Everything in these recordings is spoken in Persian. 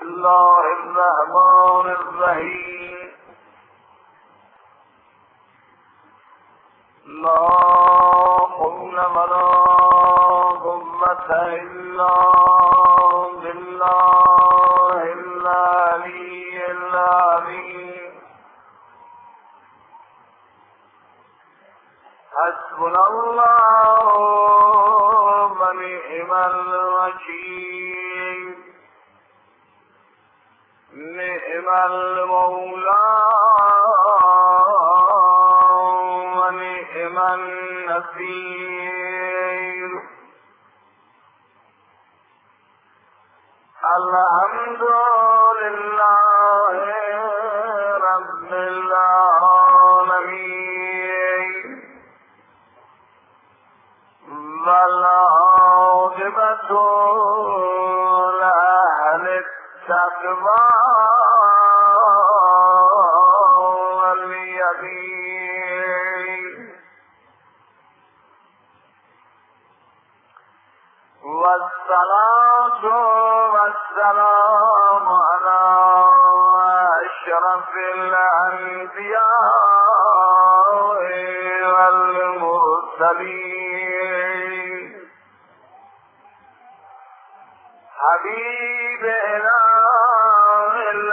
الله الرحمن الرحیم. لا حول ولا قوة إلا بالله العلي العظيم. حسبنا الله ونعم الوكيل. نعم المولى ونعم النصير. الحمد لله رب العالمين والعاقبة لأهل التقوى واليقين. والصلاة والسلام على أشرف الأنبياء والمرسلين حبيب إله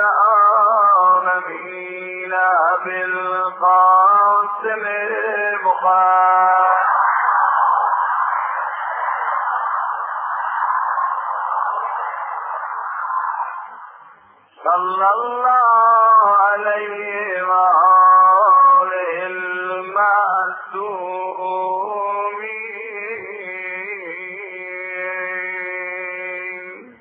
العالمين أبي القاسم محمد صلى الله عليه وآله المعصومين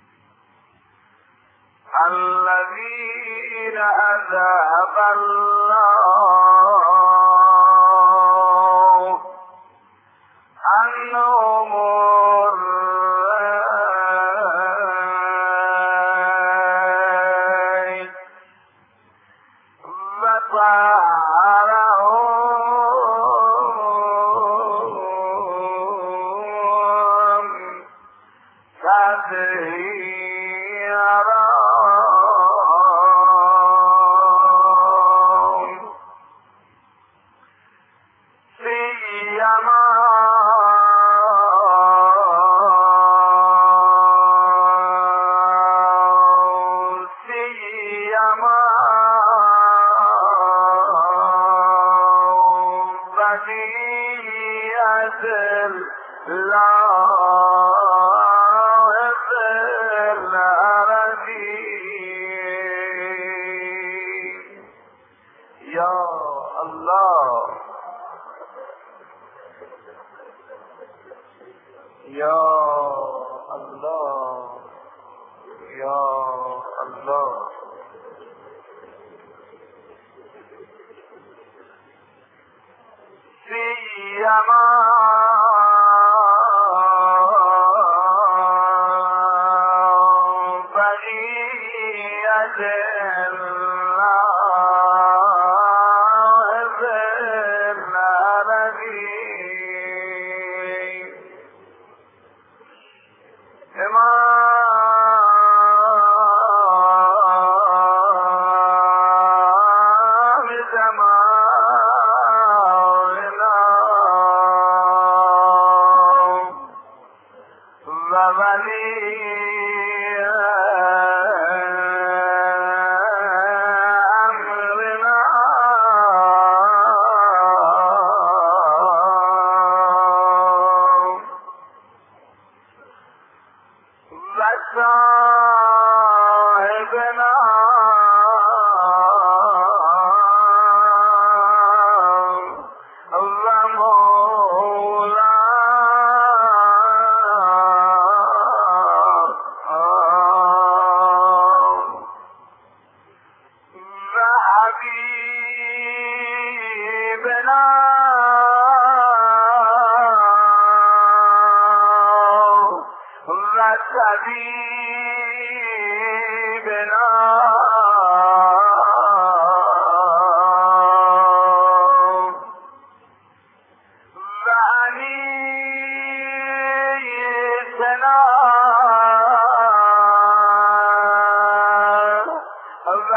الذين أذهب الله عنهم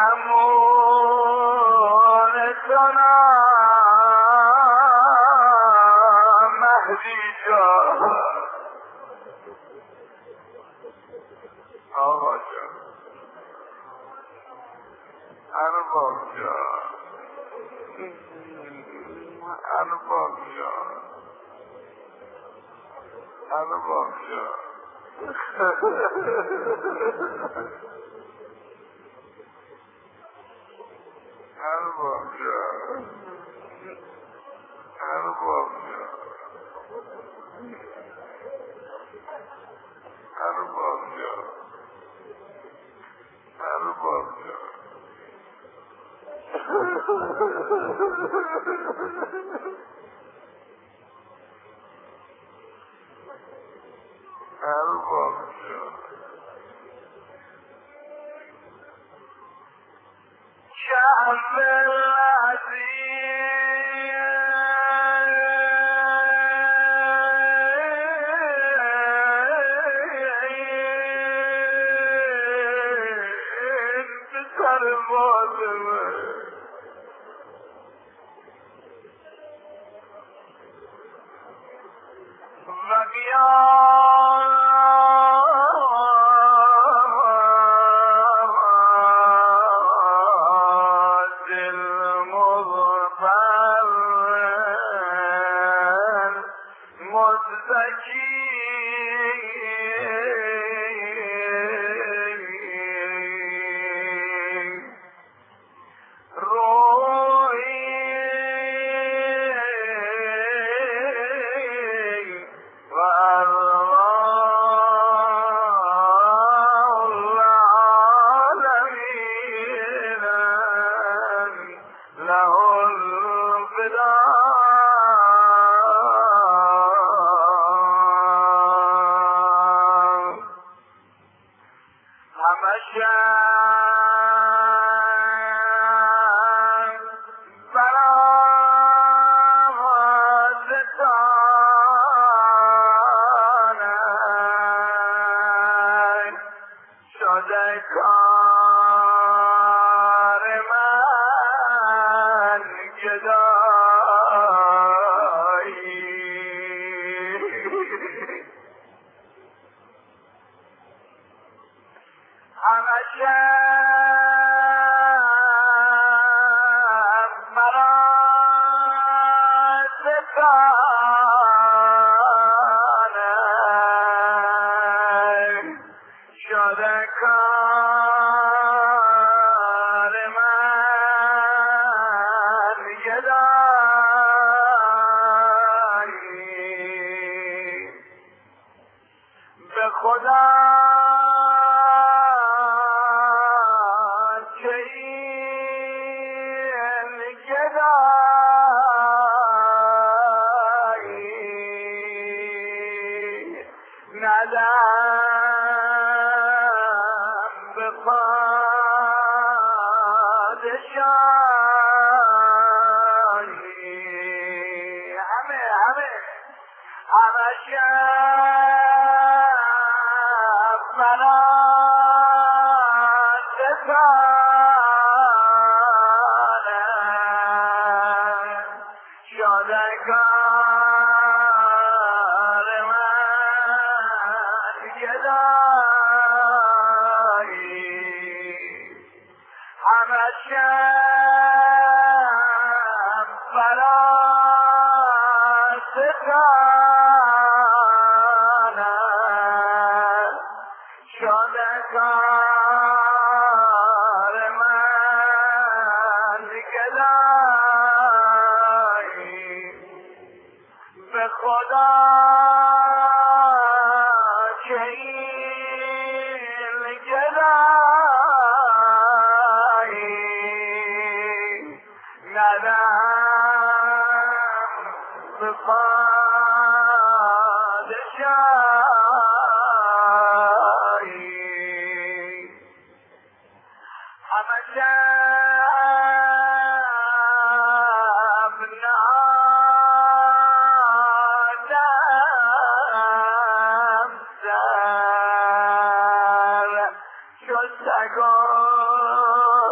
همون کنم مهدی جان آقا جان ارباب جان ارباب جان ارباب جان ارباب جان ارباب جان ارباب جان ارباب جان ارباب جان شعب العزيز بسر فاطمه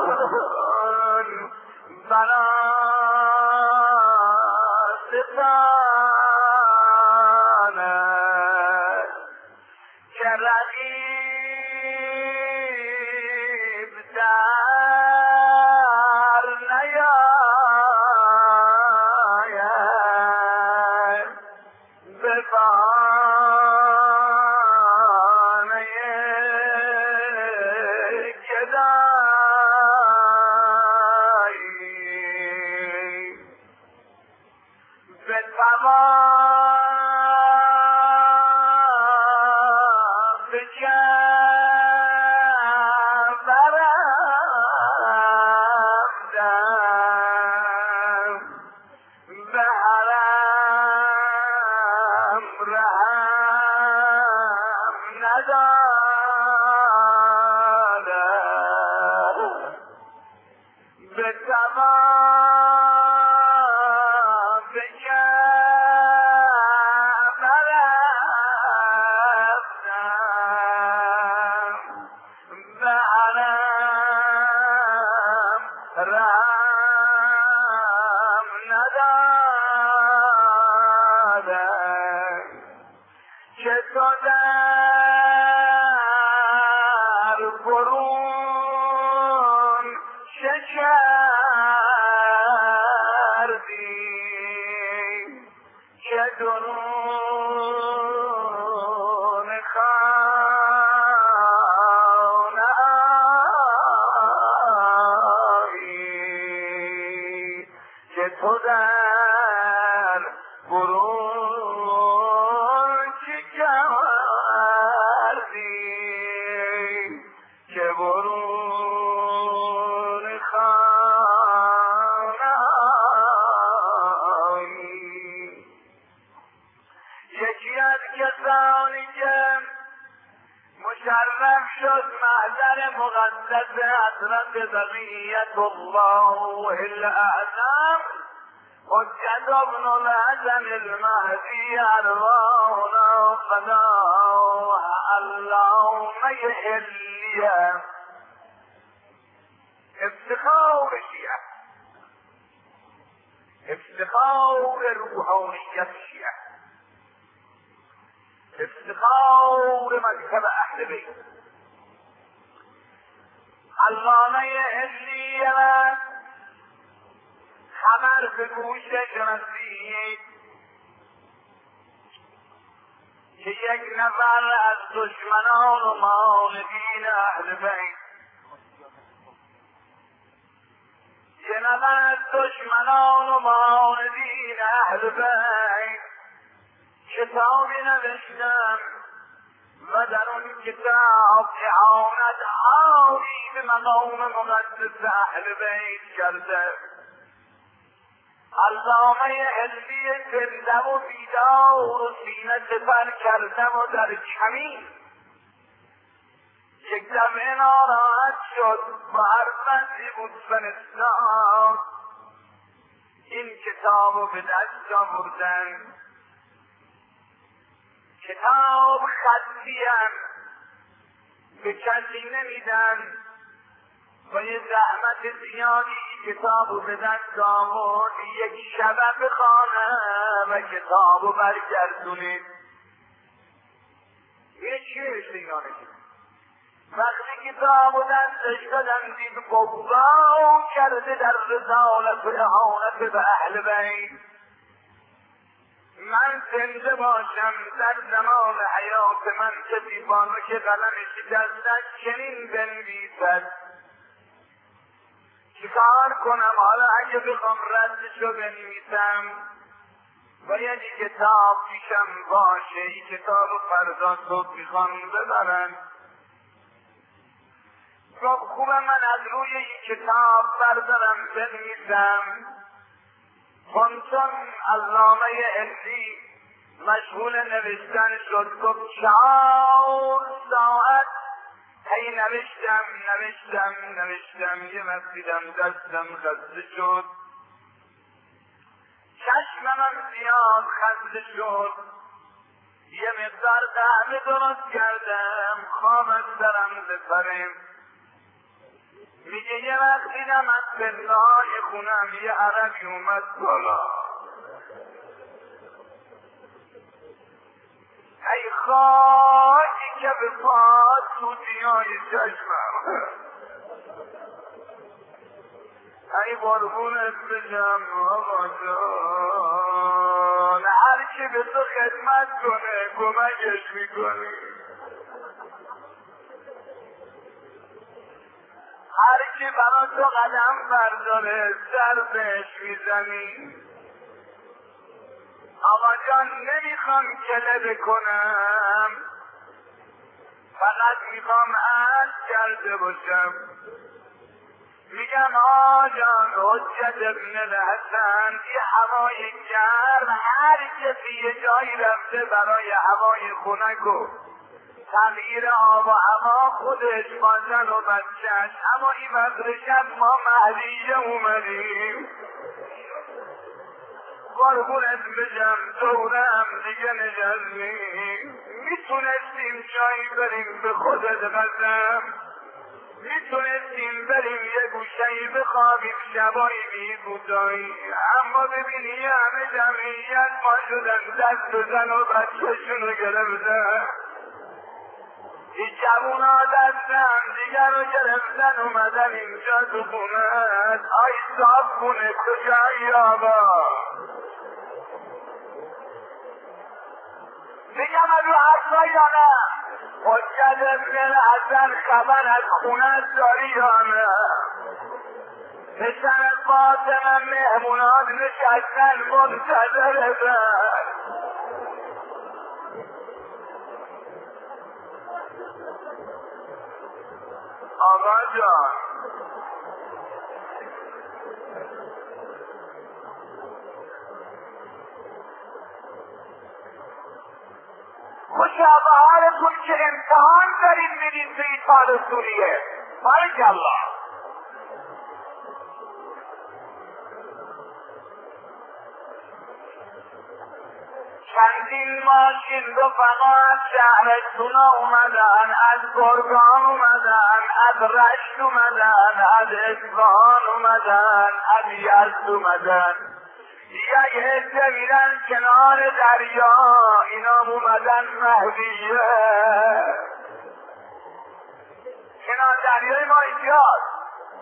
بلاستانه که رقیب در نیاید به بهانه گدایی به تمام به جبرم به حرم رحم ندارم به تمام به جبرم به حرم رحم ندارم که تو در برون شکردی که درون خانه آیی که تو در برون چه کردی که برون خانه آیی یکی از کسانی که مشرف شد محضر مقدس حضرت بقیت الله الاعظم حجت ابن الحسن المهدی ارواحنا فداه اللهم یحلیه افتخار شیعه افتخار روحانیت شیعه افتخار مذهب اهل بیت علامه علیه خبر به گوشش رسید که یک نفر از دشمنان و معاندین اهل بیت یه نفر از دشمنان و معاندین اهل بیت کتابی نوشتم و در اون کتاب اعانت عالی به مقام مقدس اهل بیت کرده. علامه علمی زنده و بیدار و سینه سپر کرده و در کمین یک دفعه ناراحت شد و هر بندی بود فرستاد این کتاب رو به دست آوردن. کتاب خطیم به کسی نمیدن و یه زحمت زیادی کتاب رو به دست آورد یک شبه بخوانه و کتاب رو برگردونید. یه چیه اینا نشید وقتی کتاب رو دستش دادن دید قبا کرده در رسالت و اهانت به اهل بیت. من زنده باشم در زمان حیات من کسی بانو که قلمش دستش چنین بنویسد چیکار کنم؟ حالا اگه بخوام ردشو بنویسم باید این کتاب پیشم باشه. این کتاب رو فردا صبح میخوام ببرن. خب خوبه من از روی این کتاب بردارم بنویسم. چون علامه علی مشغول نوشتن شد گفت 4 ساعت هی نوشتم یه مسیدم دستم خسته شد چشمم زیاد خسته شد یه مقدار قهوه درست کردم خواب از سرم بپرم میگه یه وقت دیدم از پلای خونم یه عربی اومد بالا، ای خاکی که به پاد توتیای چشمم، ای قربونت بشم آقا جان، هر کی به تو خدمت کنه کمکش میکنی، هر کی برا تو قدم برداره سر بهش میزنی. آقا جان نمیخوام کله بکنم، فقط میخوام عرض کرده باشم. میگم آجان حجت ابن الحسن یه هوای گرم، هر کسی یه جایی رفته برای هوای خنک و تغییر آب و هوا خودش مازن و بچهش، اما این وقت شب ما مهدیه اومدیم، قربونت بشم دورم دیگه نشستیم، میتونستیم جایی بریم به خودت قسم، میتونستیم بریم یه گوشهی بخوابیم شبایی بی بودایی، اما ببینی همه جمعیت ما شدن دست بزن و بچهشونو گرفتن، این جوونا دستم دیگر رو گرفتن اومدن اینجا تو خونت. آی صاحب خونه کجایی آقا؟ میگم رو حرفا یا نه؟ حجت ابن الحسن خبر از خونت داری یا نه؟ پسر فاطمه مهمونات نشستن منتظرتن. آقا جان مشابهارتون که امتحان دارید میرید به ایتال سوریه، بارکالله. چندین ماشین رفقا از شهرتون اومدن، از گرگان اومدن، از رشت اومدن، از اصفهان اومدن، از یزد اومدن، یک عده میرن کنار دریا، اینا اومدن مهدیه کنار دریای ما اینجاست.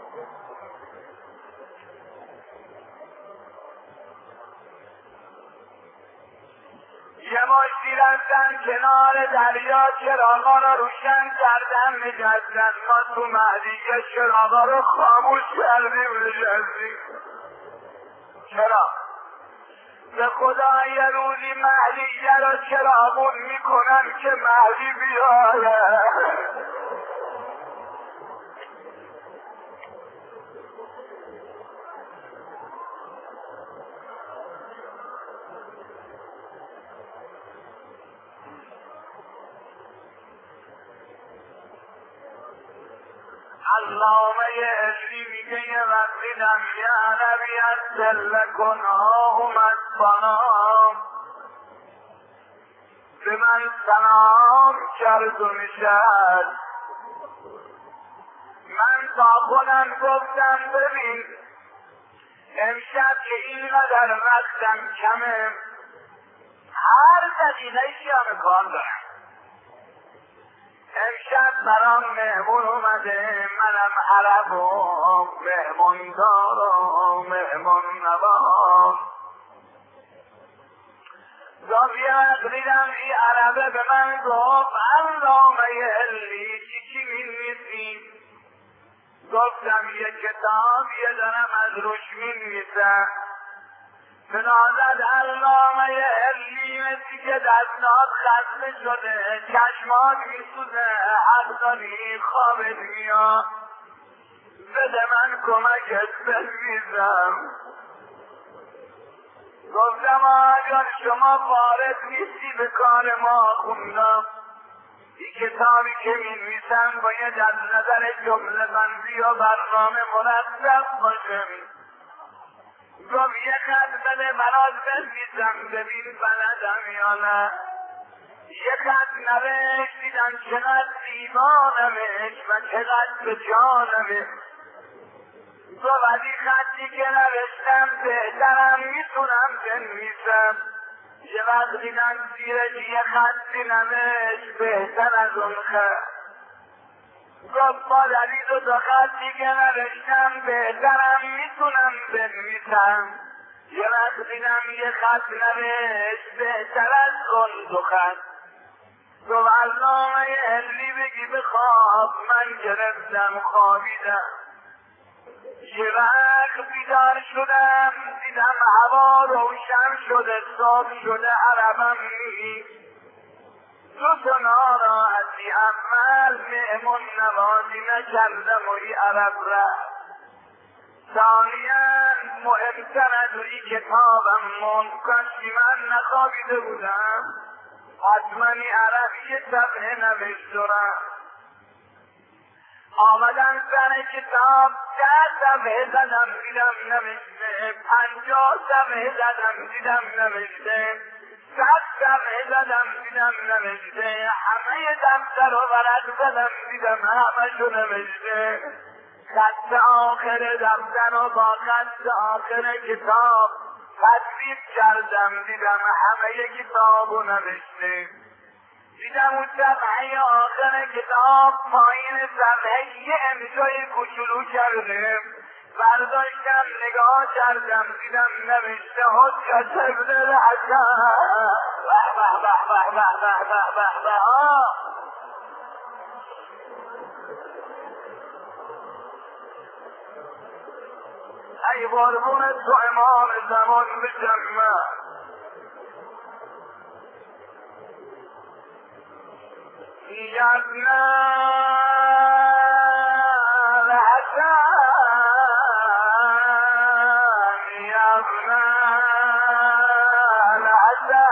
یه ماشتی رفتن کنار دریا، چراغا رو روشن کردن نشستن، ما تو مهدیه چراغا رو خاموش کردیم نشستیم. چرا؟ به خدا یه روزی مهدیه رو چراغون میکنن که مهدی بیاره. علامه علی میگه یه وقتی دم یه عربی از دلکنها اومد بانام، به من سلام کرد و نشد. من تا خودم گفتم ببین امشب که اینقدر وقتم کمه، هر دقیقه هم کار دارم، امشب برام مهمون اومده، منم عرب و مهمون دار و مهمون نوام. یه وقت دیدم این عربه به من گفت علامه علی چی می‌نویسی؟ گفتم یه کتابیه دارم از روش می‌نویسم. بنازد علامه علی مثل که دستات خسته شده، چشمات میسوزه، حق داری خوابت میاد، بده من کمکت بنویسم. گفتم اگر شما فارغ نیستی به کار ما خوندم، این کتابی که می‌نویسم باید از نظر جمله بندی و برنامه مرتب باشه. گفت یه خط بده برات بنویسم ببین بلدم یا نه. یه خط نوشت دیدم چقدر زیبا نوشت و چقدر به جا نوشت. تو ولی خطی که نوشتم بهترم میتونم بنویسم. یه وقت دیدم زیرش یه خطی نوشت بهتر از اون خط. گفت با دلیل دو خطی که نوشتم بهترم میتونم بنویسم. یه وقت دیدم یه خط نوشت بهتر از اون دو خط. تو برنامه علمی بگی بخواب من گرفتم خوابیدم. یه وقت بیدار شدم دیدم هوا روشن شده صبح شده عربم نیست. تو ناراحتی اول مهمون نوازی نکردم و ای عرب رفت. ثانیاً مهمتر از ای کتابم من کاشکی من نخوابیده بودم حتما ای عرب یه صفحه نوشترم. آمدن سر کتاب 10 صفحه زدم دیدم نوشته، 50 صفحه زدم دیدم نوشته، 100 صفحه زدم دیدم نوشته، همه دفتر و ورق زدم دیدم همشو نوشته. خط آخر دفتر و با خط آخر کتاب تصویب کردم دیدم همه کتابو نوشته. دیدم اون صفحه آخر کتاب پایین صفحه یه امضای کوچولو کرده. برداشتم نگاه کردم دیدم نوشته حجت ابن الحسن. به به به به به به به به به. ای قربون تو امام زمان بجمع. یا ابن الحسن یا ابن الحسن.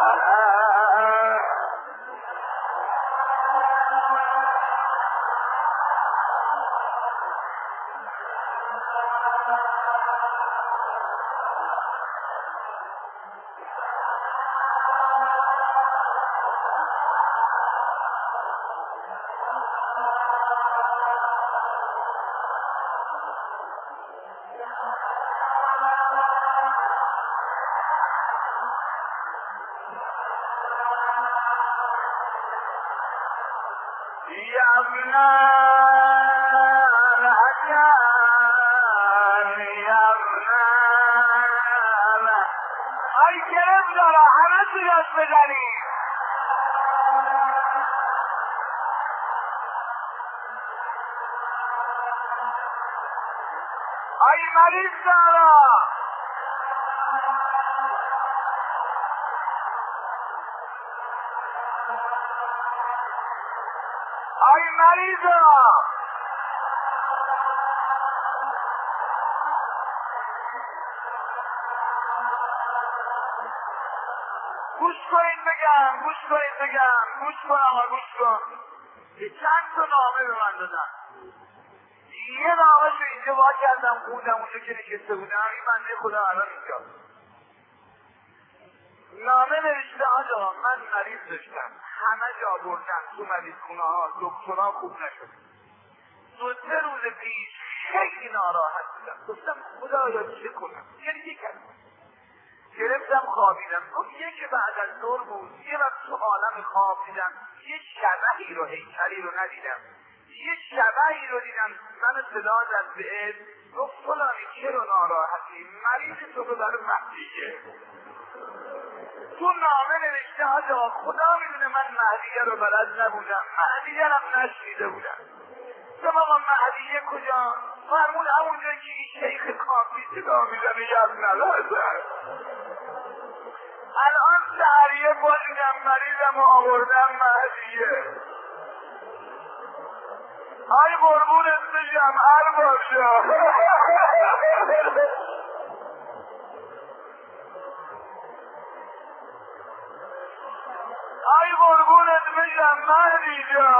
یا ابن الحسن یا ابن الحسن. ای گرم دارا همه تو دست بزنی. ای مریض دارا ای مریضا گوش کنید بگم گوش کنید بگم گوش کن آقا گوش کن. چند تا نامه به من دادن. یه نامه شو اینجا وا کردم خوندم اونجا که نشسته بودم. این بنده خدا الان اینجا نامه نوشته آجا من مریض داشتم همه جا بردم تو مریض خونه ها دکترها خوب نشد. 2-3 روز پیش خیلی ناراحت بودم گفتم خدایا چه کنم. یعنی گرفتم خوابیدم. گفت یکی بعد از ظهر بود یه وقت تو عالم خواب دیدم یه شبحی رو هیکلی رو ندیدم. یه شبحی رو دیدم من صدا زد به اسم. گفت فلانی چرا ناراحتی مریض تو رو برای مهدیه. تو نامه نوشته آجا خدا میدونه من مهدیه رو بلد نبودم مهدیه هم نشنیده بودم. گفتم آقا مهدیه کجا؟ فرمون همونجا که این شیخ کافی صدا میزنه یاد نلازم. الان سهریه باشیدم مریضم و آوردم مهدیه. ای قربونت بشم ارباب شا. ای قربونت بشم مهدی جا.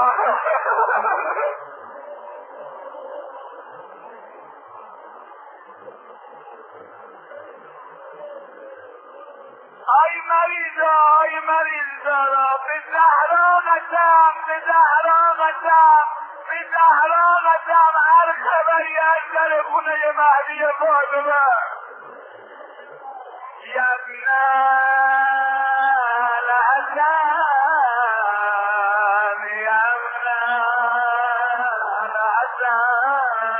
ای مریضا به زهرا قسم هر خبر ببری از در خونه مهدی فاطمه. یبنه الحسن یبنه الحسن.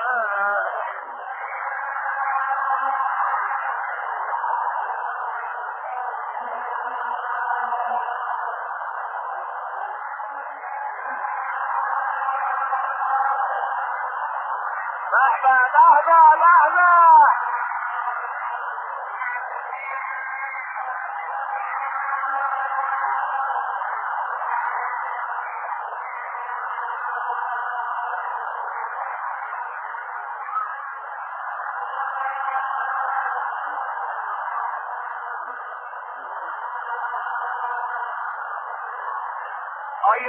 آی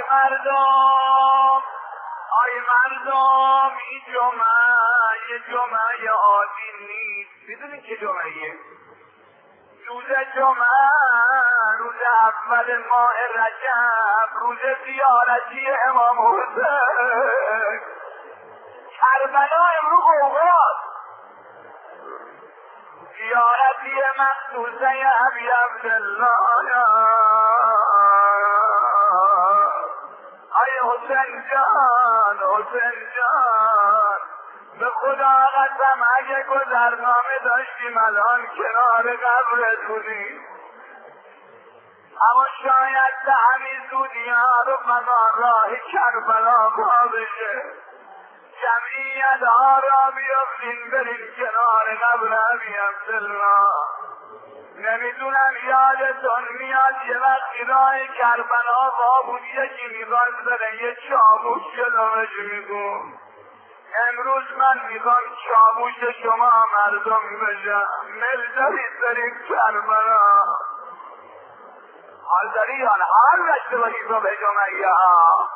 مردم این جمعه عادی نیست. میدونین که جمعه روز جمعه روز اول ماه رجب روز زیارتی امام حسین. کربلا امروز اوقات زیارتی مقدوسه ابی عبدالله. آی حسین جان به خدا قسم اگه گذرنامه داشتیم الان کنار قبرت بودیم، اما شاید به همین زودی ها رو مزار راه کربلا پا بشه. جمعیت ها را بیفتین برین کنار قبر ابی عبدالله. نمیدونم یادتون میاد یه وقتی راه کربلا با بود یکی میخواست بره یه چاوش جلوش میگون. امروز من میخوام چاوش شما مردم بشم. مل دارید برید کربلا. حال داری یا نه؟ حال داشته باشید رو به جمعیه ها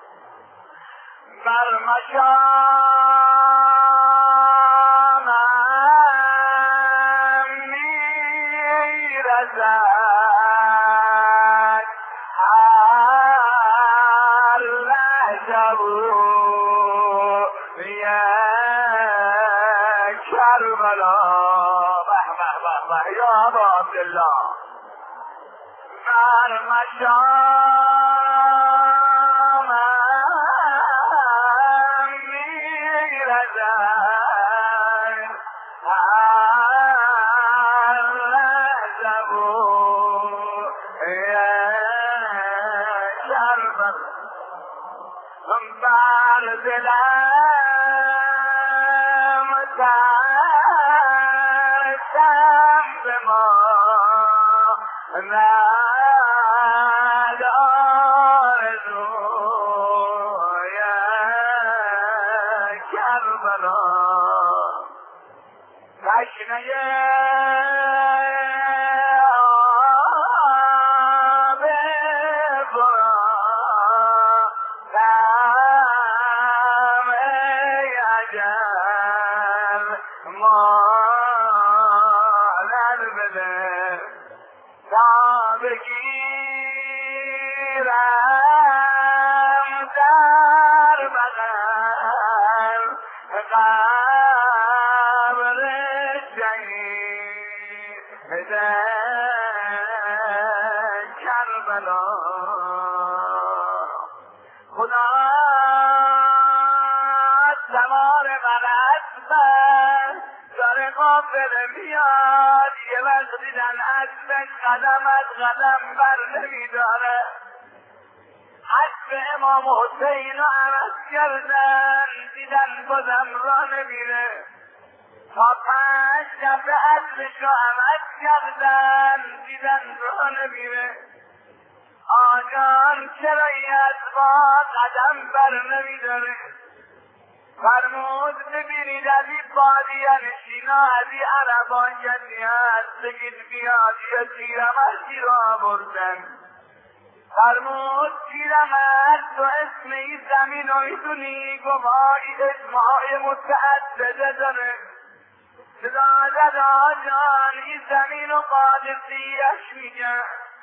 برمشامم میرزد هر لحظه و یک کربلا. یا ابا عبدالله برمشامم میرزد هر لحظه و یک کربلا. بر دلم ترسم به ما ندار روی کربلا. تشنه آب برادم اجل مادر بده تا بگیرم در بغل قبر شهید کربلا. خدا سوار بر اسبش داره قافله میاد. یه وقت دیدن اسبش قدم از قدم بر نمیداره. اسب امام حسین رو عوض کردن، دیدن بازم را نمیره. تا 5 دفعه اسبش رو عوض کردن، دیدن را نمیره. آجان چرا این اسبا قدم بر نمیداره؟ فرمود ببینید از این بادیه نشینا از این عربان کسی هست بگید بیاد یه تیرمردی را آوردن. فرمود پیرمرد تو اسم این زمین رو میدونی؟ گفت اسمهای متعدده داره. صدا زد آجان این زمین رو قادسیش میگن.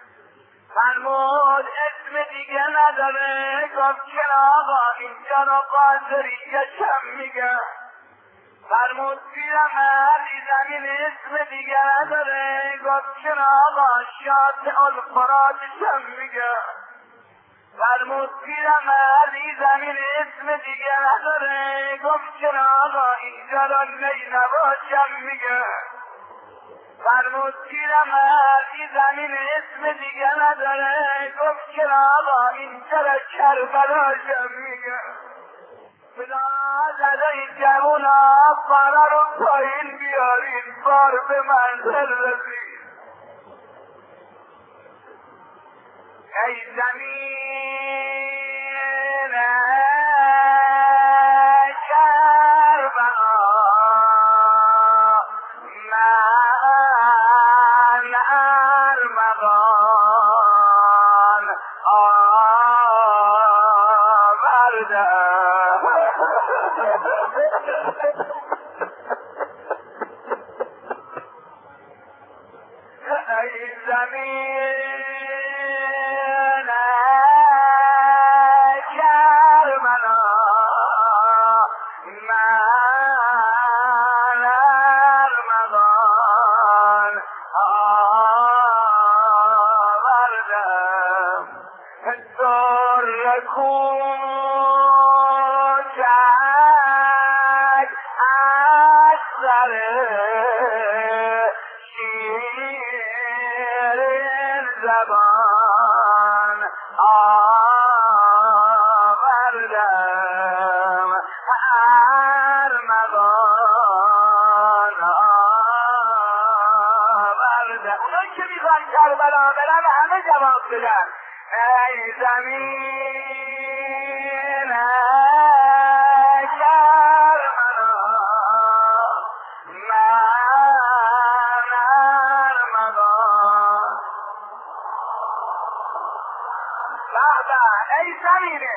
فرمود اسم دیگه نداره. گفت چرا آقا اینجا رو قادریش هم میگن. فرمود پیرمردی زمین اسم دیگه نداره. گفت چرا آقا شات الفراتشم میگه. فرمود پیرمردی زمین اسم دیگه نداره. گفت چرا آقا اینجا را نینواشم میگه. فرمود پیرمردی زمین اسم دیگه نداره. گفت چرا آقا اینجا را کربلاشم میگه. بلا زدای جوونا فرا رو پایین بیارید بار به منزل رسید. ای زمین کربلا من ارمغان آوردم. ای زمین کربلا من ارمغان آوردم. در کوچک از سر شیرین زبان آوردم. ارمغان آوردم. اونایی که میخوان کربلا برن همه جواب بدن. ای زمین کربلا من ارمغان. بابا ای زمینه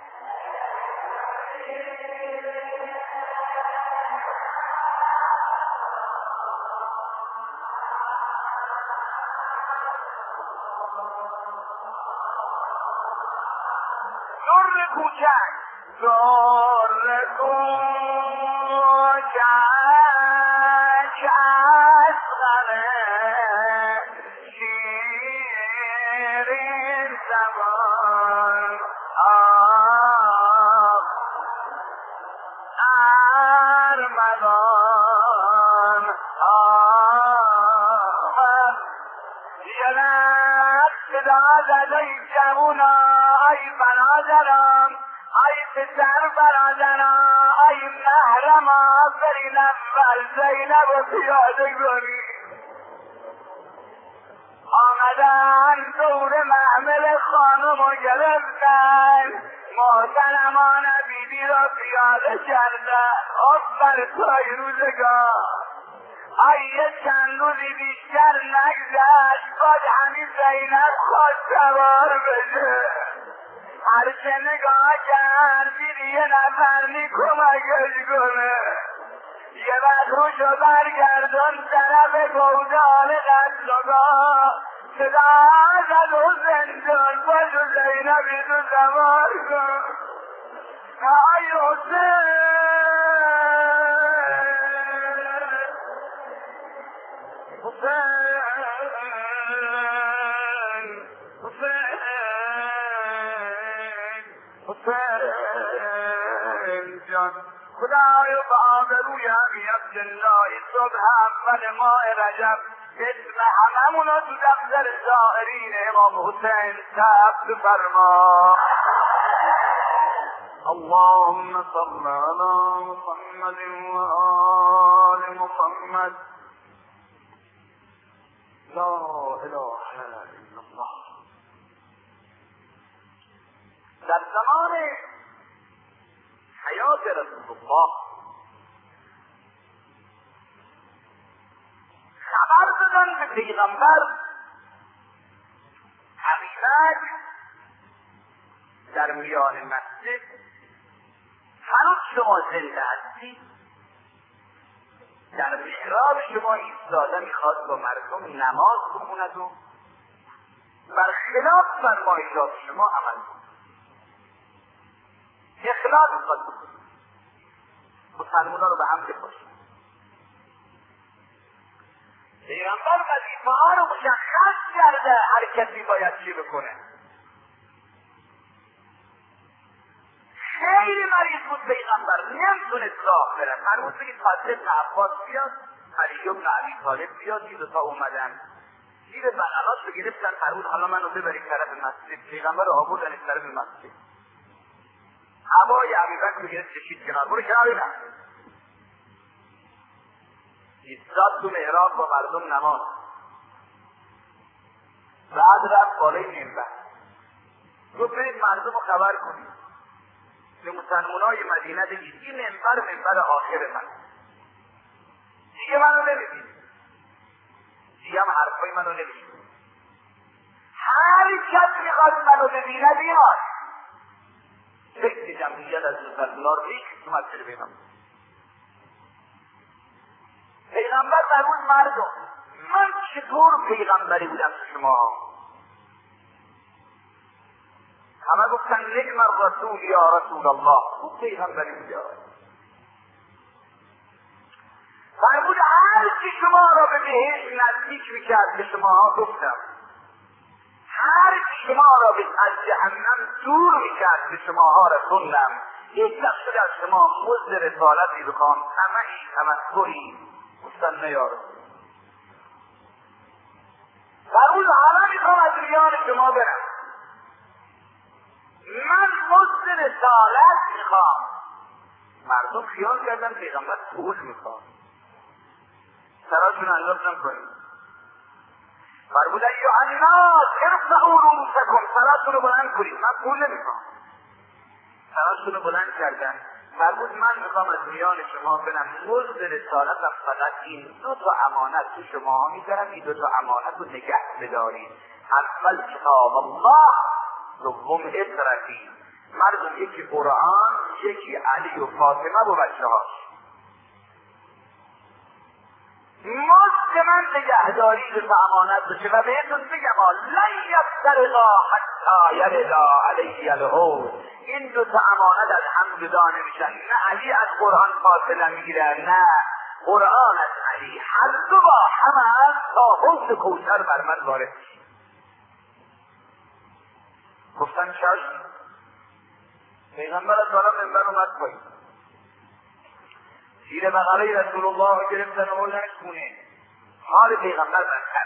در کوچک از غره شیرین زبان ارمغان یلت صدا زد ای جوونا ای برادرم ای پسر برادرم ای محرما برین اول زینب و پیاده کنی. آمدن دور محمل خانم و گرفتن. محترمان بیبی را پیاده کردن. بر تای روزگار یه چند روزی بیشتر نگذشت باید همین زینب خواست سوار بشه. هرچه نگاه کرد دیدی یه نفر کمکش کنه. یه وقت روشو برگردن طرف گودال قتلگاه. صدا زد و زندان باشو زینبی تو سوار کن. ای حسین جان خدای با آبروی همین عبدالله صبح اول ماه رجب اسم هممونو تو دفتر زائرین امام حسین ثبت فرما. اللهم صل على محمد وآل محمد. لا اله الا الله. در زمان حیات رسول الله خبر دادن به پیغمبر ابوبکر در میان مسجد هنوز شما زنده هستی، در محراب شما ایستاده میخواد با مردم نماز بخوند و برخلاف فرمایشات شما عمل کند. اخلاص میخواد بکنید. مسلمان‌ها رو به هم بکشید. پیغمبر وظیفه ها رو مشخص کرده، هر کسی باید چی بکنه. خیلی مریض بود پیغمبر، نمیتونست راه بره. فرمود بگید فضل بن عباس بیاد، علی بن ابی طالب بیاد، این دوتا اومدن زیر بغلات رو گرفتن. فرمود حالا منو ببرید طرف مسجد. پیغمبر رو آوردن طرف مسجد. هوای ابوبکر رو گرفت کشید کنار. برو کنار ببین. ایستاد تو محراب با مردم نماز. بعد رفت بالای منبر. گفت برید مردم رو خبر کنید به مسلمانای مدینه بگید این منبر آخر من. دیگه منو نمیدید. دیگه هم حرفای منو نمیدید. هر کس میخواد منو ببینه بیاد. فکر جمعیت از مسلمان ریخت اومد شده بینم. پیغمبر فرمود مردم من چطور پیغمبری بودم تو شما؟ همه گفتن نعم الرسول یا رسول الله. خوب پیغمبری بودی آقای. فرمود هر کی شما را به بهشت نزدیک میکرد به شما گفتم، هر کی شما را به از جهنم دور میکرد به شماها رسوندم. یک لحظه از شما مزد رسالتی بخوام، طمعی تمسخری. گفتن نه یا رسول. فرمود همه میخوام از میان شما برم، من مزد رسالت میخوام. مردم خیال کردن پیغمبر پول میخواد. سراشون اندازن کنید. فرمود ایها الناس ارفعوا رؤوسکم، سراتون رو بلند کنید، من پول نمیخوام. سراتون رو بلند کردن. فرمود من میخوام از میان شما برم، مزد رسالتم فقط این دو تا امانت تو شما میذارم، این دو تا امانت رو نگه بدارید. اول کتاب الله، دوم اطرتی. مردم یکی قرآن، یکی علی و فاطمه و بچه هاش. مزد من نگهداری دو امانت بشه. و بهتون بگم لن یفترقا حتی یردا علیه الحوض. این دو امانت از هم جدا نمیشن. نه علی از قرآن فاصله میگیره، نه قرآن از علی. هر دو با هم هست تا حوض کوثر بر من وارد شد. گفتن چشم. پیغمبر از بالا منبر اومد پایین، زیر بغله رسول الله گرفتن و بردنش خونه. حال پیغمبر بدتر.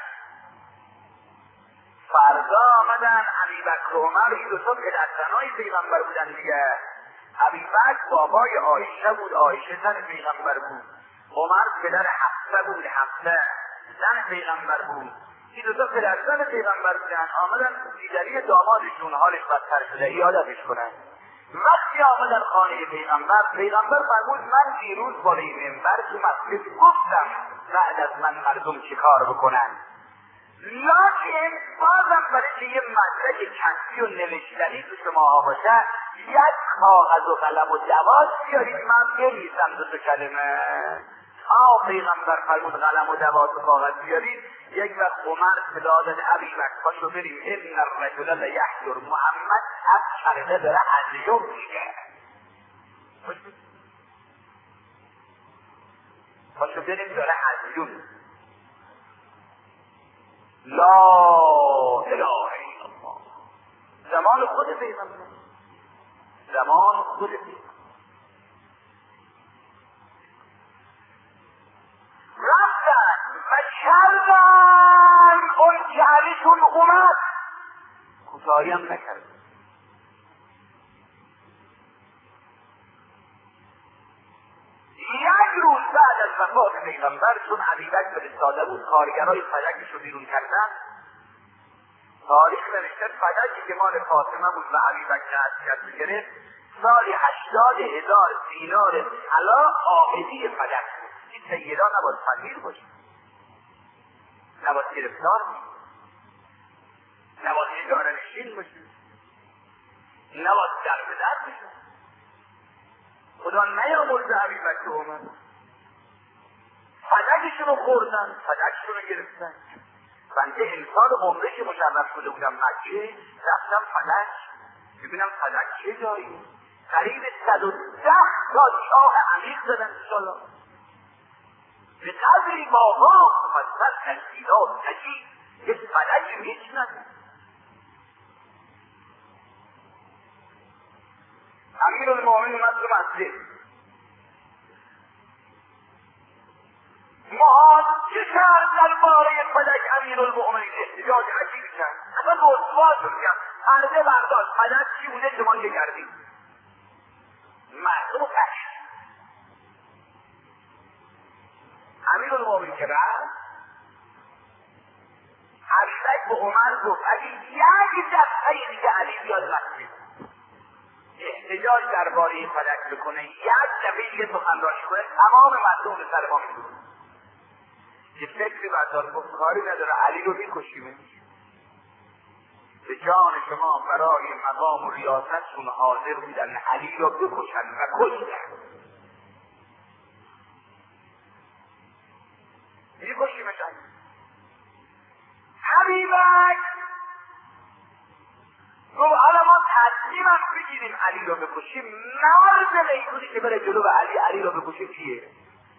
فردا آمدن ابوبکر و عمر، این دو تا پدرزنای پیغمبر بودن دیگه. ابوبکر بابای عایشه بود، عایشه زن پیغمبر بود. عمر پدر حفصه بود، حفصه زن پیغمبر بود. این دو تا پدرزن پیغمبر بودن. آمدن دیگری دامادشون حالش بدتر شده، یادش کنن. وقتی آمدن خانه پیغمبر فرمود من دیروز بالای منبر تو مسجد گفتم بعد از من مردم چی کار بکنن، لکن بازم برای که یه مدرک کسی و نوشتنی تو شما باشه یک کاغذ و قلم و دوات بیارید من بنویسم دو تا کلمه. پیغمبر فرمود قلم و دوات و کاغذ بیارید. یک وقت عمر صدا داد ابوبکر پاشو بریم ان الرجل لیحضر محمد از کلمه داره هزیون میگه. پاشو بریم داره هزیون. لا اله الا الله. زمان خود پیغمبر، زمان خود پیغمبر. رفتن و کردن اون که علیشون اومد، کوتاهی هم نکرد. یک روز بعد از وفات پیغمبر، چون ابوبکر فرستاده بود کارگرای فلکش رو بیرون کردن، تاریخ نوشته فلکی که مال فاطمه بود و ابوبکر اذیت می‌گرفت، سالی 80,000 دینار طلا عابدی فلک. این سیدا نباید فقیر باشه، نباید گرفتار باشه، نباید اداره نشین باشه، نباید در به در باشه. خدا نیامرزه ابوبکر اومد، فلکشون رو خوردن، فلکشون رو گرفتن. بنده انسان عمره که مشرف شده بودم مکه، رفتم فلک ببینم فلک چه جایی. قریب 110 تا شاه عمیق زدن انشاءالله به قدری باقا مفصل تشکیلات عجیب که فلج میشنن. امیرالمومنین اومد تو مسجد، معاذ چه کرد درباره فلک؟ امیرالمومنین احتجاج عجیبی کرد، اصلا رسوا شد کرد، پرده برداشت، فلک چی بوده شما چه کردید؟ مردم تشت. امیرالمومنین که رفت، ابوبکر به عمر گفت اگه یک دفعه دیگه علی بیاد مسجد احتجاج درباره فلک بکنه، یک دفعه دیگه سخنرانی کنه، تمام مردم به سر ما میدونه. یه فکری بردار، گفت کاری نداره، علی رو میکشیمش. به جان شما برای مقام و ریاستشون حاضر بودن علی رو بکشن و کشتن. میکشیمش علی. ابوبکر گفت حالا ما تصمیم هم بگیریم علی رو بکشیم، مرد میگونی که بره جلو به علی رو بکشه کیه؟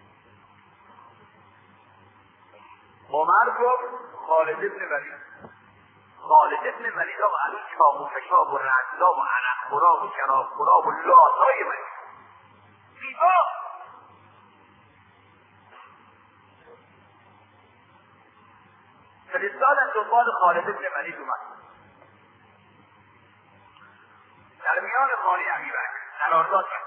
عمر گفت خالد ابن ولید. خالد ابن ولید آقا الان چاق و فشاب و رزاب و عرق خوراب و شراب خوراب و لاتای من بیبا فرستادن دنبال خالد ابن ولید اومد. در میان خانه ابوبکر قرارداد کرد.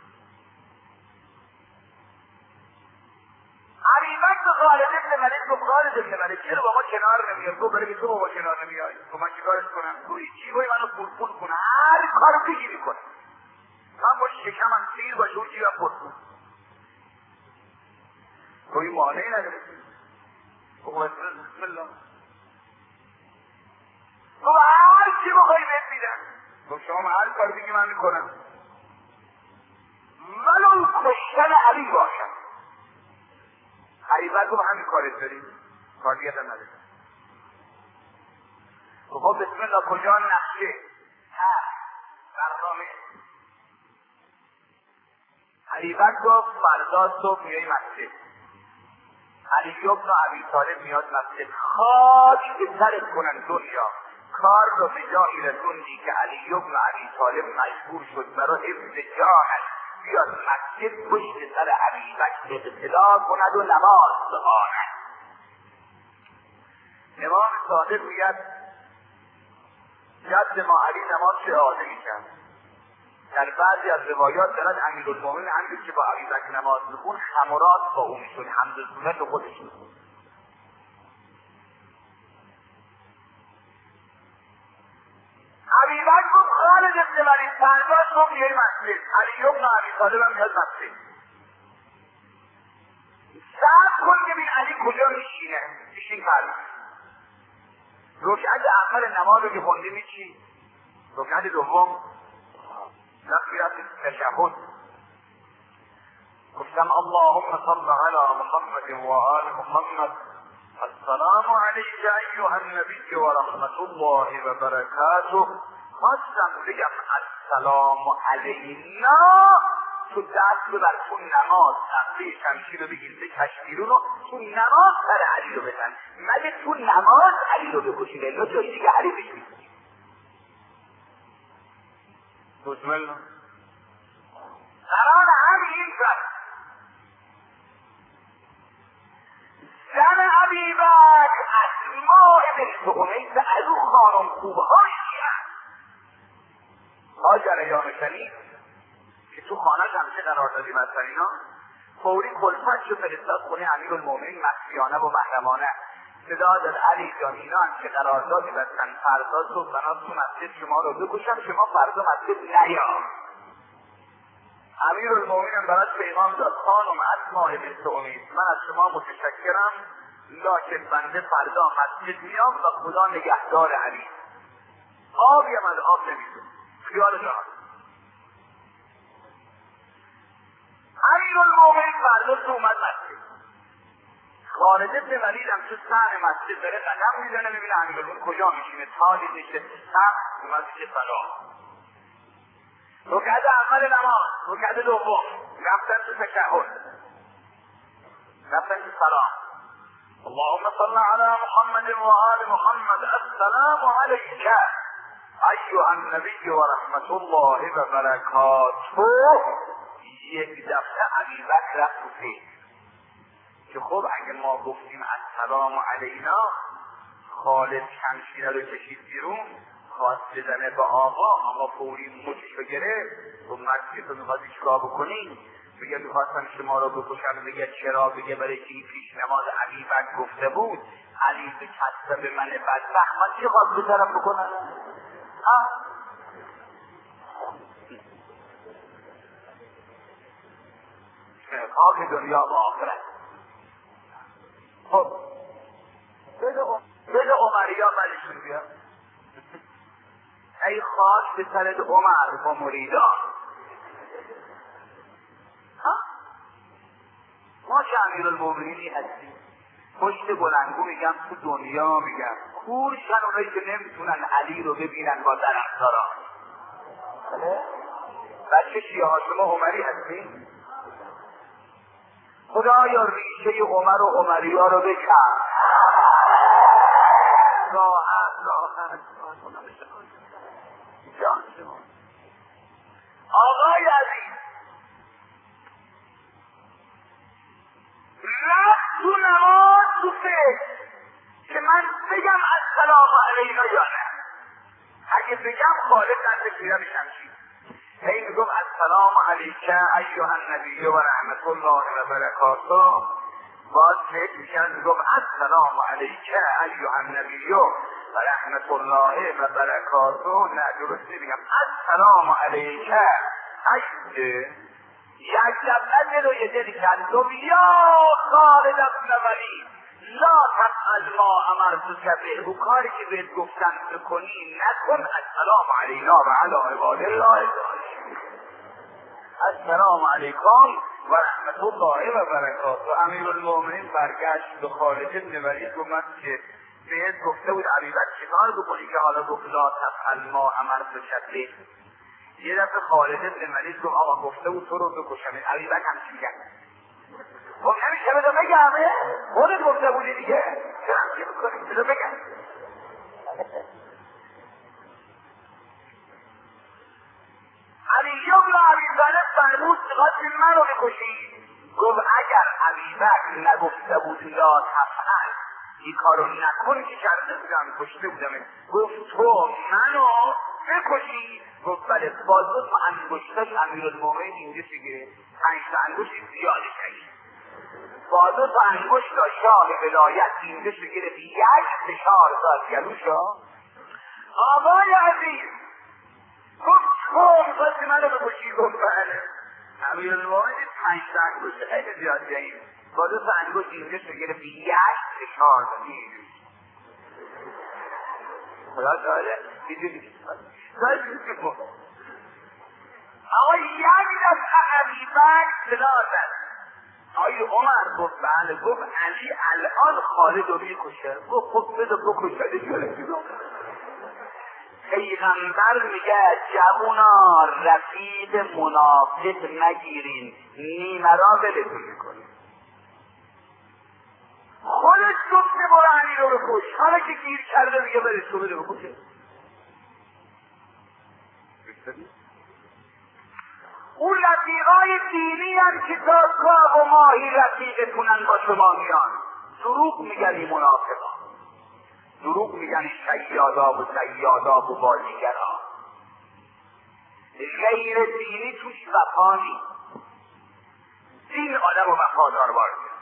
ابوبکر خالد ابن ولید گفت خالد ابن ولید چرا با ما کنار نمیاد؟ گفت برای تو با ما کنار نمیای؟ گفت من چیکارش کنم؟ توی چیوی منو پرپون کنه، هر کارو بگیری کنه، من با شکمم سیر باشه اون جیبم پرپون. توی مانعی نداره. گفت بسم الله. گفت هر چی بخوایی بهت میدم. گفت شما هر کار بگی من میکنم، ولو کشتن علی باشم. ابوبکر گفت همین کارت داری؟ کار دیگه هم نداری. گفت بسم الله کجا نقشه؟ برنامه. ابوبکر گفت فردا صبح میای مسجد، علی ابن ابی طالب میاد مسجد، خاک به سرت کنن دنیا، کار رو به جایی رسوندی که علی ابن ابی طالب مجبور شد برای حفظ جانش بیاد مسجد پشت سر ابوبکر اقتدا کند و نماز بخواند. امام صادق میگه جد ما علی نماز شهاده میکرد. در بعضی از روایات دارد امیرالمومنین همین که با ابوبکر نماز میخون همرات با اون میشد، حمد سنت خودش میخون. ابوبکر گفت خالد ابن ولید فردا صبح میای مسجد، علی ابن ابی طالب هم میاد مسجد. صبر کن که ببین علی کجا میشینه، میشین فردا. رکعت اول نماز رو که خونده میچی، رکعت دوم وقتی رفت تشهد گفتم اللهم صل علی محمد و آل محمد، السلام علیک ایها النبی و رحمت الله و برکاته. خواستم بگم السلام علینا، تو دست ببر تو نماز تقضیه شمشیر رو بگیر بکش بیرون و تو نماز سر علی رو بزن، مگه تو نماز علی رو بکشید الا جایی دیگه علی بشید. بسم الله. قرار همین شد زن ابوبکر اسماء بنت امیس از او خانم خوبهایی کرد تا جریان شنید که تو خانه همیشه قرار دادیم از اینا، فوری کلفت رو فرستاد خونه امیرالمومنین مخفیانه و محرمانه. صدا داد علی جان اینا هم که قراردادی بستن فردا صبح بنا تو مسجد شما رو بکشم، شما فردا مسجد نیا. امیرالمومنین براش پیغام داد خانم اسماء بنت امیس من از شما متشکرم، لکن بنده فردا مسجد میام و خدا نگهدار علی. آبی هم از آب نمیده، خیال راحت. امیرالمومنین فردا تو اومد مسجد. خالد ابن ولید هم تو سر مسجد داره قدم میزنه ببینه امیرالمومنین کجا میشینه، تا دید نشسته سر اومد که سلام. رکعت اول نماز، رکعت دوم رفتن تو تشهد، رفتن تو سلام. اللهم صل على محمد و آل محمد. السلام علیک ایها النبی و رحمت الله و برکاته. یک دفعه ابوبکر رفت تو فکر که خب اگه ما گفتیم السلام علینا، خالد شمشیر رو کشید بیرون، خواست بزنه به آقا فوری مچشو گرفت. تو مسجد رو میخواستی چیکار بکنی؟ بگه میخواستم شما رو بکشم. بگه چرا؟ بگه برای که این پیش نماز ابوبکر گفته بود علی به کسب به من بدبخت، من چی خواست بطرف بکنم؟ خاک دنیا و آخرت. خب بده عمریا بلشون بیا. ای خاک به سرت عمر با مریدان. ما که امیرالمومنینی هستیم، پشت بلندگو میگم تو دنیا میگم کورشن اونایی که نمیتونن علی رو ببینن با طرفدارا. بچه شیعه ها شما عمری هستیم؟ خدایا ریشه عمر و عمریا رو بکن. راحت جان شما. آقای عزیز رفت تو نماز تو فکر که من بگم السلام علینا یا نه. اگه بگم خالد نزد میرم شمشیر. هی میگم السلام علیک ایها النبی و رحمت الله و برکاته. باز فکر میکنم میگم السلام علیک ایها النبی و رحمت الله و برکاته. نه درست نمیگم السلام علیک یک دفعه رو یه دلی کردم یا خالد ابن ولید لا تفعل ما امرتک به. او کاری که بهت گفتن بکنی نکن. السلام علینا و علی عباد الله الصالحین. السلام علیکم و رحمت الله و برکاته. امیرالمومنین برگشت به خالد بن ولید گفت که بهت گفته بود ابوبکر چیکار بکنی که حالا گفت لا تفعل ما امرتک به. یه دفعه خالد بن ولید گفت آقا گفته بود تو رو بکشم. ابوبکر هم چی کرد؟ خب نمیشه بده بگم خودت گفته بودی دیگه، چرا همچه بکنی؟ بده بگم. علی بن ابی طالب فرمود می‌خواستی منو بکشی. گفت اگر ابوبکر نگفته بود لا تفعل این کارو نکن که کرده بودم کشته بودم. گفت تو منو بکشی. گفت بله. با دو تا انگشتاش امیرالمومنین اینجا شگه 5 تا انگشت زیاده کشید. با دو تا انگشت شاه ولایت اینجا شگه یک فشار داد گلوشا. آقای عزیز گفت تو میخواستی منو بکشی. گفت بله. امیرالمومنین 5 تا انگشت خیلی زیاد جاییم. با دو تا انگشت اینجا شگه یک فشار داد. خدا داره دیدی آقا یک دفعه ابوبکر صدا زد. آقای عمر گفت بله. گفت علی الان خالد رو میکشه. گفت خب بده بکشه دیگه. پیغمبر میگه جوونا رفیق منافق نگیرین، نیمه را ولتون میکنه. خودش گفته برو علی رو بکش، حالا که گیر کرده میگه برش تو بده بکشه. اون رفیقای دینی هم که تا گاه و ماهی رفیقتونن با شما میان دروغ میگن. این منافقا دروغ میگن. این شیادا و بازیگرا. غیر دینی توش وفا نیست. دین آدم و وفادار باشه.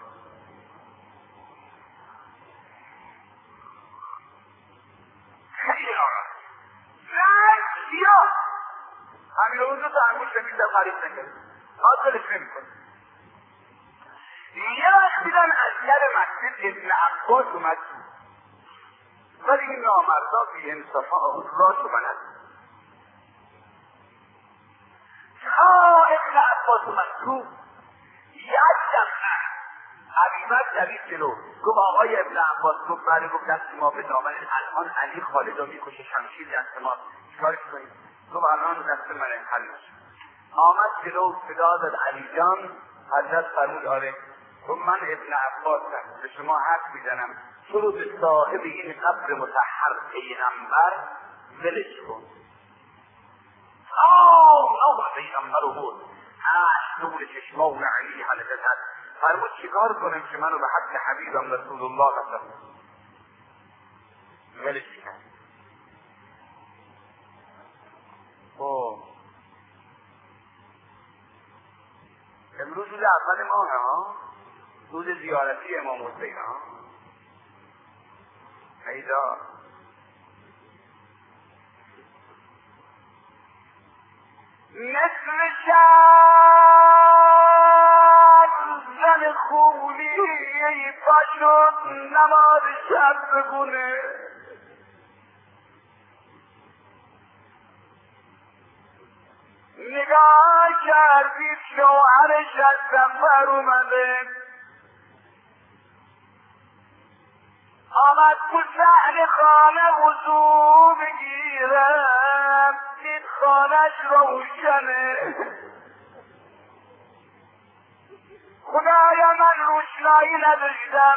خیلی ناراحت رنگ سیاه همین رو دو تا انگوش میزه خرید نکرد. حاضرش نمیکنه. یه وقت دیدن اصگر مسجد ابن عباس اومد، ولی این نامردا بی انصافا راست اومد تا ابن عباس اومد تو. یک دفعه ابوبکر دوید جلو گفت آقای ابن عباس. گفت بله. گفت دست ما به دامن الان علی خالد رو میکشه، شمشیر دست ما چیکارش کنیم؟ تو الان دست من حل میشه. آمد جلو صدا زد علی جان. حضرت فرمود آره. تو من ابن عباسم، به شما حرف میزنم، تو رو به صاحب این قبر مطهر پیغمبر ولش کن. پیغمبر رو بود نور چشمان علی حلقه زد. فرمود چیکار کنم که منو به حق حبیبم رسول الله قسم ولش کن. امروز روز اول ماه ها، روز زیارتی امام حسین ها. ایدا مثل زن خولی پاشد نماز شب بگونه. نگاه کردید شوهرش از سفر اومده، آمد تو صحن خانه وضو بگیره، دید خانهش روشنه. خدایا من روشنایی نداشتم،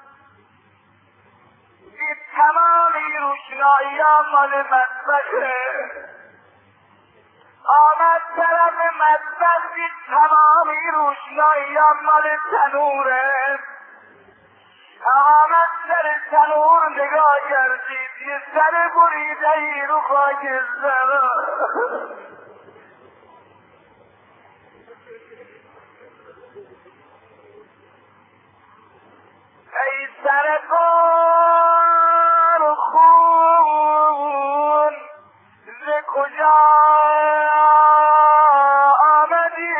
دید تمامی روشنایی ها مال مطبخه. آمد طرف مطبخ، دید تمامی روشنایی ها مال تنوره. آمد سر تنور نگاه کردید، یه سر بریده ای رو خاکستر. ای سر کار خون، ز کجا آمدی؟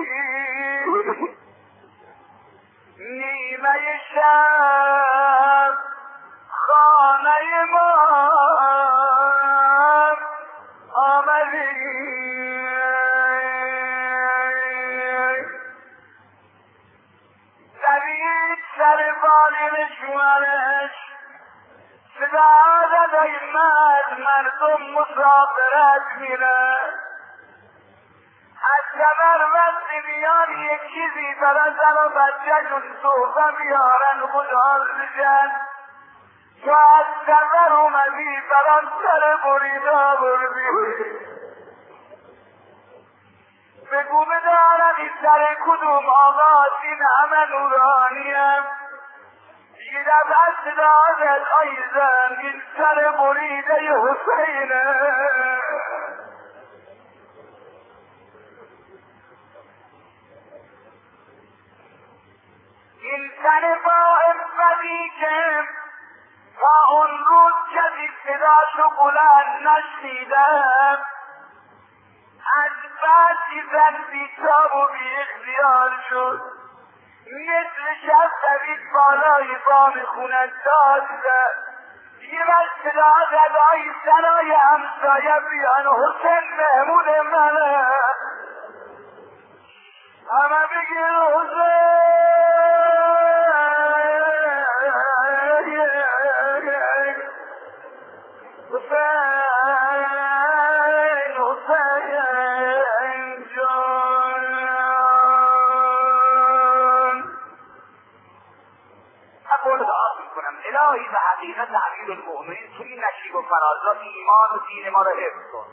نیمه شب خانه ما آمدی. دوید سر بالین شوهرش، صدا زد ای مردم مسافرت میره. از کمر وقتی بیان یک چیزی برای زن و بچه جون صحبه بیارن خودحال بشن. تو از کمر اومدی برای سر بریده بردی. بگو بدارم این سر کدوم آغاز این همه نورانیم. یه دفعه صدا زد ای زن این سر بریده حسینه. این تن با افتی که تا اون روز کسی صداشو بلند نشنیدم، از بعدی زن بیتاب و بی اختیار شد. مثل شب دوید بالای بام خونت داد زد. یه وقت صدا زد ای زنای همسایه بیان حسین محمود منه. همه بگیر حسین الهی به حقیقت امیرالمؤمنین توی نشیب و فرازات ایمان و دین ما رو حفظ کن.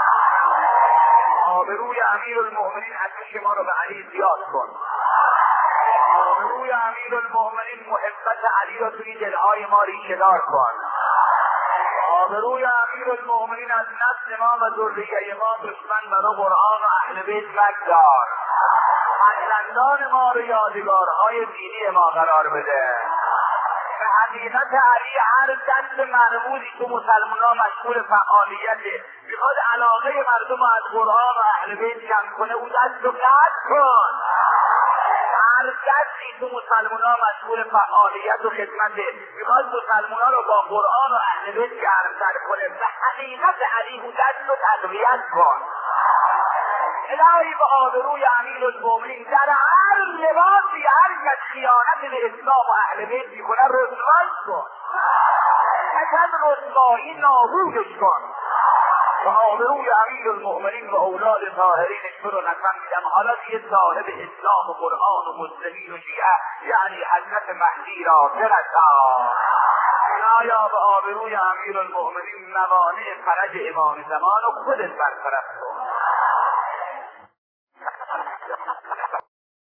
آبروی امیرالمؤمنین ارزش ما رو به علی زیاد کن. آبروی امیرالمؤمنین محبت علی رو توی دلهای ما ریشه‌دار کن. آبروی امیرالمؤمنین از نسل ما و ذریه ما دشمن برای قرآن و اهل بیت مگذار. فرزندان ما رو یادگارهای دینی ما قرار بده. به حقیقت علی هر دست مرموزی تو مسلمان مشغول فعالیته، میخواد علاقه مردم از قرآن و اهل بیت کم کنه، او دست رو قطع کن. هر دستی تو مسلمان مشغول فعالیت و خدمته، میخواد مسلمان رو با قرآن و اهل بیت گرمتر کنه. به حقیقت علی او دست رو تقویت کن. الهی به آبروی امیرالمؤمنین در هر لباسی هر کس خیانت به اسلام و اهل بیت میکنه رسواش کن. از رسوایی نابودش کن. و آبروی امیر المؤمنین و اولاد طاهرینش تو رو قسم میدم حالا دیگه صاحب اسلام و قرآن و مسلمین و شیعه یعنی حضرت مهدی را برسان. آیا به آبروی امیر المؤمنین موانع فرج امام زمان و خودت برطرف کن.